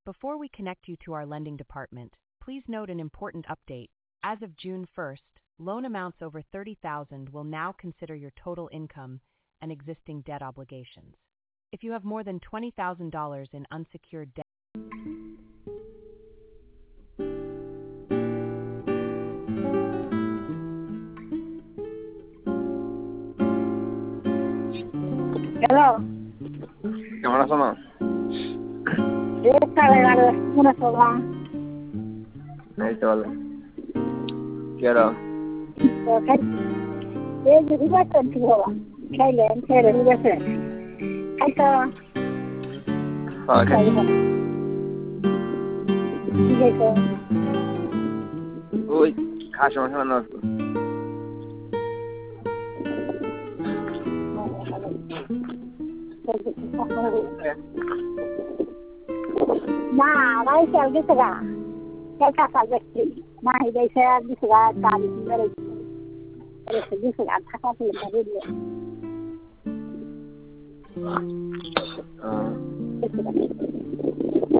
Before we connect you to our lending department, please note an important update. As of June 1st, loan amounts over $30,000 will now consider your total income and existing debt obligations. If you have more than $20,000 in unsecured debt, Hello. কেমন আছো মা? এই তো ভালো। কি আর ওই খাসি মাংস রান্না করতো। না ভাই চাল গেছে গা চাল কাঁচা যাচ্ছি না গেছে দিছে গা চাল দিছে গা থাকা ছিল